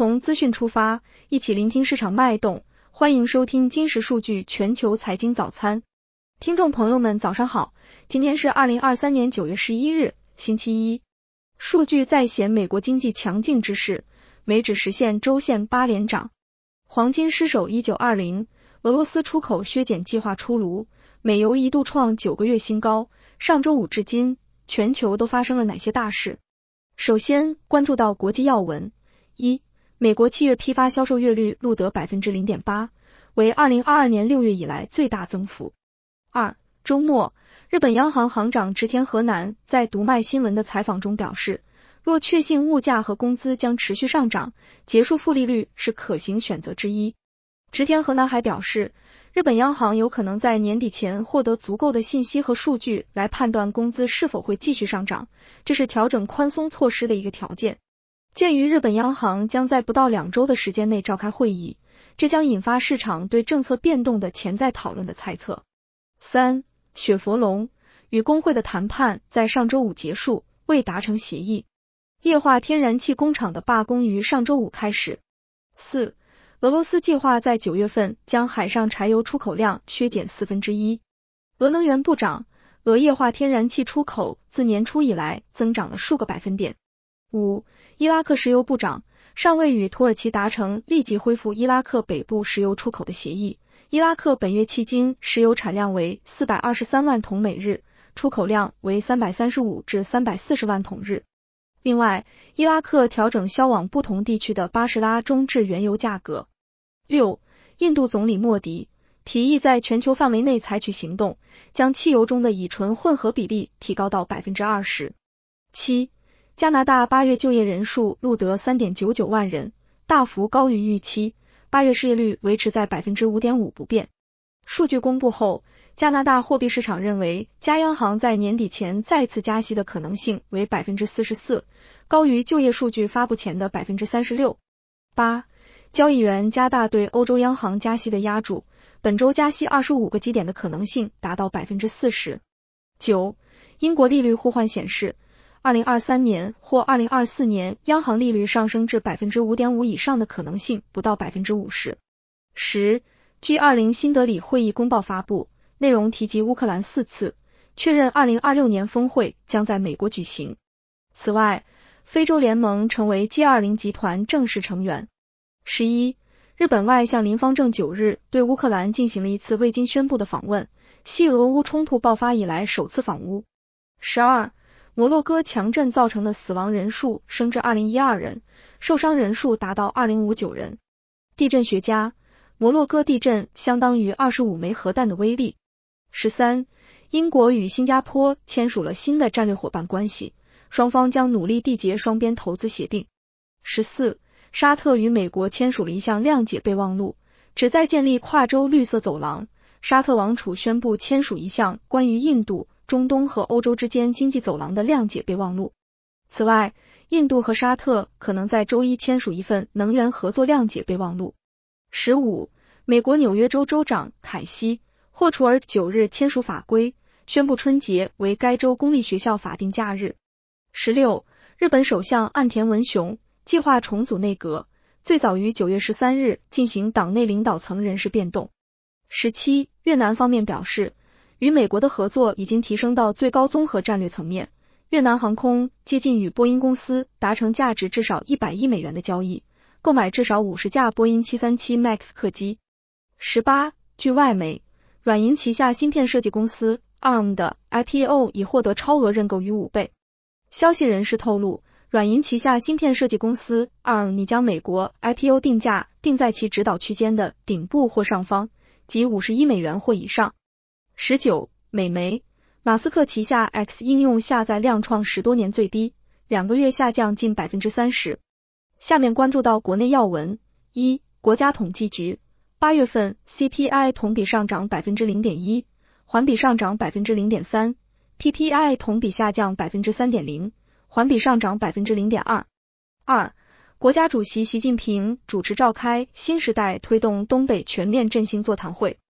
从资讯出发，一起聆听市场脉动。欢迎收听今时数据全球财经早餐。听众朋友们早上好，今天是2023年9月11日，星期一。数据再显美国经济强劲之势，美指实现周线8连涨。黄金失守1920，俄罗斯出口削减计划出炉，美油一度创9个月新高。上周五至今，全球都发生了哪些大事？首先关注到国际要闻。一、美国7月批发销售月率录得 0.8%， 为2022年6月以来最大增幅。二、周末，日本央行行长植田和男在读卖新闻的采访中表示，若确信物价和工资将持续上涨，结束负利率是可行选择之一。植田和男还表示，日本央行有可能在年底前获得足够的信息和数据来判断工资是否会继续上涨，这是调整宽松措施的一个条件。鉴于日本央行将在不到2周的时间内召开会议，这将引发市场对政策变动的潜在讨论的猜测。三、雪佛龙与工会的谈判在上周五结束，未达成协议。液化天然气工厂的罢工于上周五开始。四、俄罗斯计划在9月份将海上柴油出口量削减1/4。俄能源部长，俄液化天然气出口自年初以来增长了数个百分点。五、伊拉克石油部长尚未与土耳其达成立即恢复伊拉克北部石油出口的协议。伊拉克本月迄今石油产量为423万桶每日，出口量为335至340万桶日。另外，伊拉克调整销往不同地区的巴士拉中质原油价格。六、印度总理莫迪提议在全球范围内采取行动，将汽油中的乙醇混合比例提高到 20%。七、加拿大8月就业人数录得 3.99 万人，大幅高于预期，8月失业率维持在 5.5% 不变。数据公布后，加拿大货币市场认为加央行在年底前再次加息的可能性为 44%， 高于就业数据发布前的 36%。八、交易员加大对欧洲央行加息的压注，本周加息25个基点的可能性达到 40%。九、英国利率互换显示，2023年或2024年央行利率上升至 5.5% 以上的可能性不到 50%。十、G20 新德里会议公报发布，内容提及乌克兰4次，确认2026年峰会将在美国举行。此外，非洲联盟成为 G20 集团正式成员。11、日本外相林芳正9日对乌克兰进行了一次未经宣布的访问，系俄乌冲突爆发以来首次访乌。12、摩洛哥强震造成的死亡人数升至2012人，受伤人数达到2059人。地震学家，摩洛哥地震相当于25枚核弹的威力。13、英国与新加坡签署了新的战略伙伴关系，双方将努力缔结双边投资协定。14、沙特与美国签署了一项谅解备忘录，旨在建立跨洲绿色走廊。沙特王储宣布签署一项关于印度、中东和欧洲之间经济走廊的谅解备忘录。此外，印度和沙特可能在周一签署一份能源合作谅解备忘录。15、美国纽约州州长凯西·霍楚尔9日签署法规，宣布春节为该州公立学校法定假日。16、日本首相岸田文雄计划重组内阁，最早于9月13日进行党内领导层人事变动。17、越南方面表示，与美国的合作已经提升到最高综合战略层面。越南航空接近与波音公司达成价值至少100亿美元的交易，购买至少50架波音737 MAX 客机。18、据外媒，软银旗下芯片设计公司 ARM 的 IPO 已获得超额认购逾5倍。消息人士透露，软银旗下芯片设计公司 ARM 拟将美国 IPO 定价定在其指导区间的顶部或上方，即50亿美元或以上。19、美媒，马斯克旗下 X 应用下载量创10多年最低，2个月下降近 30%。下面关注到国内要闻。一、国家统计局8月份 CPI 同比上涨 0.1%， 环比上涨 0.3%， PPI 同比下降 3.0%， 环比上涨 0.2%。二、国家主席习近平主持召开新时代推动东北全面振兴座谈会。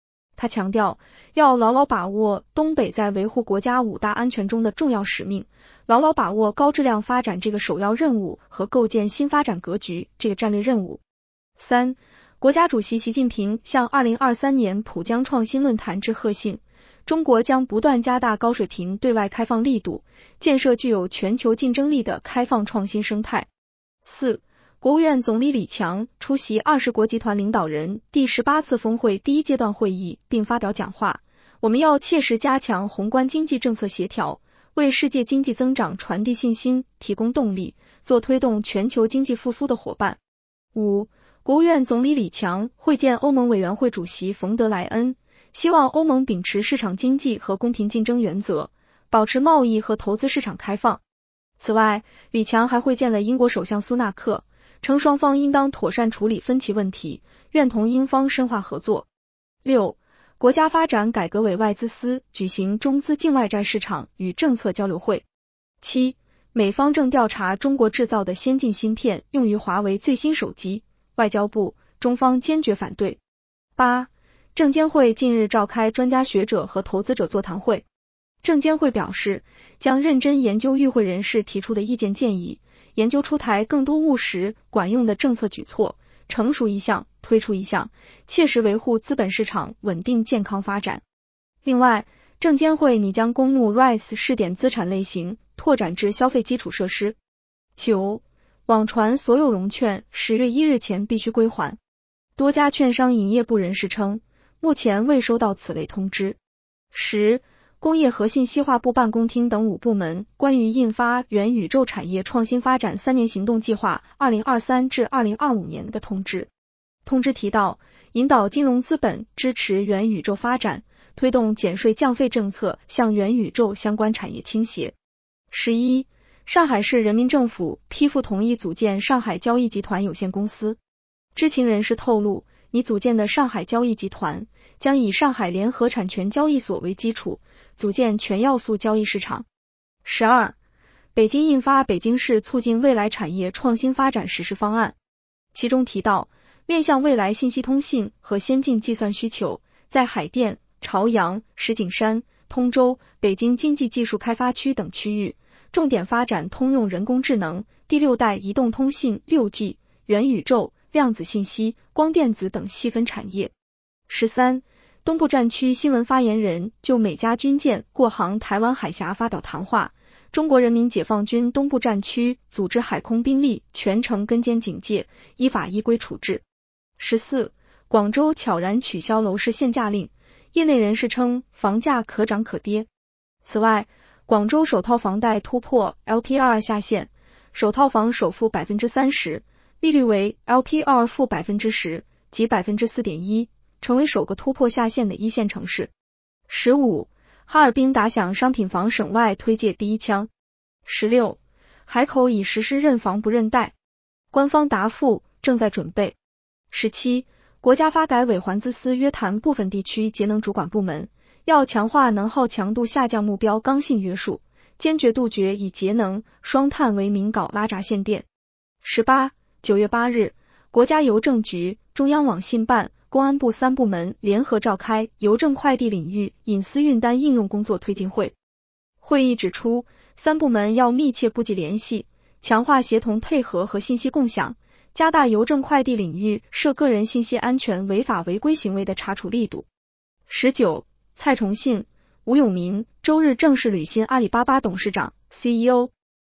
他强调，要牢牢把握东北在维护国家5大安全中的重要使命，牢牢把握高质量发展这个首要任务和构建新发展格局这个战略任务。3. 国家主席习近平向2023年浦江创新论坛致贺信，中国将不断加大高水平对外开放力度，建设具有全球竞争力的开放创新生态。4. 国务院总理李强出席20国集团领导人第18次峰会第1阶段会议并发表讲话，我们要切实加强宏观经济政策协调，为世界经济增长传递信心，提供动力，做推动全球经济复苏的伙伴。5. 国务院总理李强会见欧盟委员会主席冯德莱恩，希望欧盟秉持市场经济和公平竞争原则，保持贸易和投资市场开放。此外，李强还会见了英国首相苏纳克，称双方应当妥善处理分歧问题，愿同英方深化合作。6. 国家发展改革委外资司举行中资境外债市场与政策交流会。7. 美方正调查中国制造的先进芯片用于华为最新手机，外交部、中方坚决反对。8. 证监会近日召开专家学者和投资者座谈会，证监会表示，将认真研究与会人士提出的意见建议，研究出台更多务实、管用的政策举措，成熟一项，推出一项，切实维护资本市场稳定健康发展。另外，证监会拟将公募 RISE 试点资产类型拓展至消费基础设施。9. 网传所有融券10月1日前必须归还。多家券商营业部人士称，目前未收到此类通知。10. 工业和信息化部办公厅等5部门关于印发元宇宙产业创新发展3年行动计划2023至2025年的通知。通知提到，引导金融资本支持元宇宙发展，推动减税降费政策向元宇宙相关产业倾斜。11. 上海市人民政府批复同意组建上海交易集团有限公司。知情人士透露，拟组建的上海交易集团将以上海联合产权交易所为基础，组建全要素交易市场。12. 北京印发北京市促进未来产业创新发展实施方案，其中提到，面向未来信息通信和先进计算需求，在海淀、朝阳、石景山、通州、北京经济技术开发区等区域，重点发展通用人工智能、第6代移动通信 6G、元宇宙、量子信息、光电子等细分产业。13. 东部战区新闻发言人就美加军舰过航台湾海峡发表谈话，中国人民解放军东部战区组织海空兵力全程跟监警戒，依法依规处置。14. 广州悄然取消楼市限价令，业内人士称房价可涨可跌。此外，广州首套房贷突破 LPR 下限，首套房首付 30%， 利率为 LPR 负 10%， 即 4.1%， 成为首个突破下限的一线城市。15. 哈尔滨打响商品房省外推介第一枪。16. 海口已实施认房不认贷，官方答复正在准备。17. 国家发改委环资司约谈部分地区节能主管部门，要强化能耗强度下降目标刚性约束，坚决杜绝以节能、双碳为名搞拉闸限电。18. 9月8日，国家邮政局、中央网信办、公安部3部门联合召开邮政快递领域隐私运单应用工作推进会。会议指出，3部门要密切部际联系，强化协同配合和信息共享，加大邮政快递领域涉个人信息安全违法违规行为的查处力度。19. 蔡崇信、吴永民周日正式履新阿里巴巴董事长 CEO。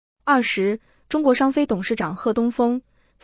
20. 中国商飞董事长贺东风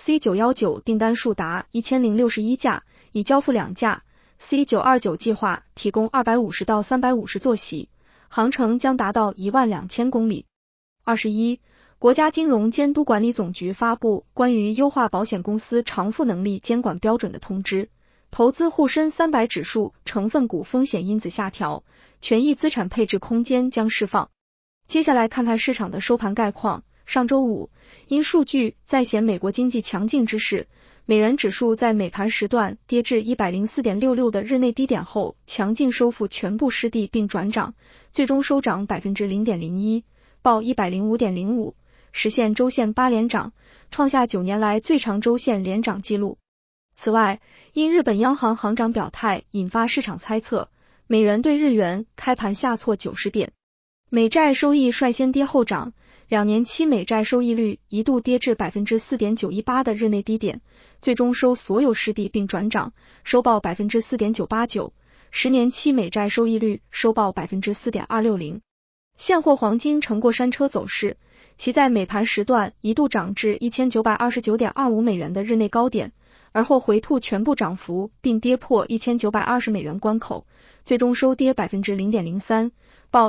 C919 订单数达1061架，已交付2架， C929 计划提供250到350座席，航程将达到12000公里。21. 国家金融监督管理总局发布关于优化保险公司偿付能力监管标准的通知，投资沪深300指数成分股风险因子下调，权益资产配置空间将释放。接下来看看市场的收盘概况。上周五，因数据再显美国经济强劲之势，美元指数在美盘时段跌至 104.66 的日内低点后，强劲收复全部失地并转涨，最终收涨 0.01%， 报 105.05， 实现周线8连涨，创下9年来最长周线连涨纪录。此外，因日本央行行长表态引发市场猜测， 美元对日元开盘下挫90点。美债收益率先跌后涨，2年期美债收益率一度跌至 4.918% 的日内低点，最终收所有失地并转涨，收报 4.989%， 10年期美债收益率收报 4.260%。现货黄金呈过山车走势，其在美盘时段一度涨至 1929.25 美元的日内高点，而后回吐全部涨幅并跌破1920美元关口，最终收跌 0.03%， 报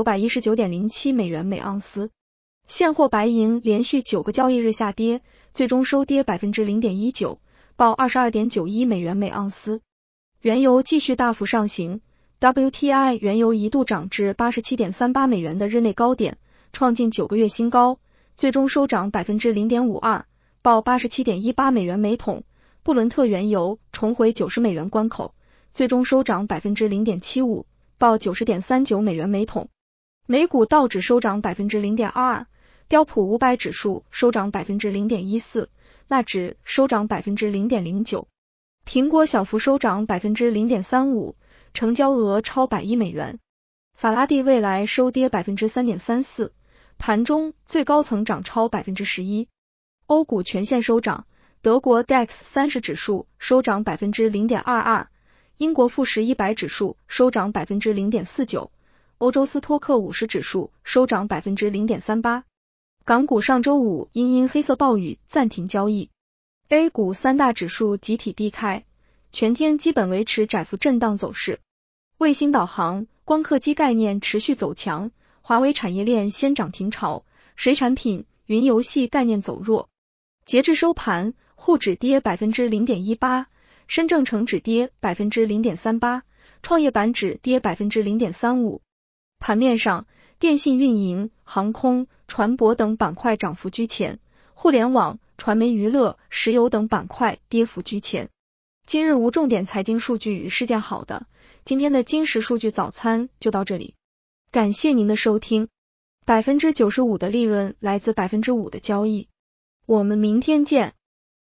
1919.07 美元每盎司。现货白银连续9个交易日下跌，最终收跌 0.19%， 报 22.91 美元每盎司。原油继续大幅上行， WTI 原油一度涨至 87.38 美元的日内高点，创近9个月新高，最终收涨 0.52%， 报 87.18 美元每桶。布伦特原油重回90美元关口，最终收涨 0.75%， 报 90.39 美元每桶。美股道指收涨 0.22%， 标普500指数收涨 0.14%， 纳指收涨 0.09%。苹果小幅收涨 0.35%， 成交额超100亿美元。法拉第未来收跌 3.34%， 盘中最高曾涨超 11%。欧股全线收涨，德国 DAX 30指数收涨 0.22%， 英国富时100指数收涨 0.49%， 欧洲斯托克50指数收涨 0.38%。港股上周五因黑色暴雨暂停交易。A 股三大指数集体低开，全天基本维持窄幅震荡走势。卫星导航、光刻机概念持续走强，华为产业链先涨停潮，水产品、云游戏概念走弱。截至收盘，沪指跌 0.18%， 深证成指跌 0.38%， 创业板指跌 0.35%。盘面上，电信运营、航空、船舶等板块涨幅居前，互联网、传媒娱乐、石油等板块跌幅居前。今日无重点财经数据是件好的，今天的金石数据早餐就到这里，感谢您的收听。95%的利润来自 5% 的交易，我们明天见。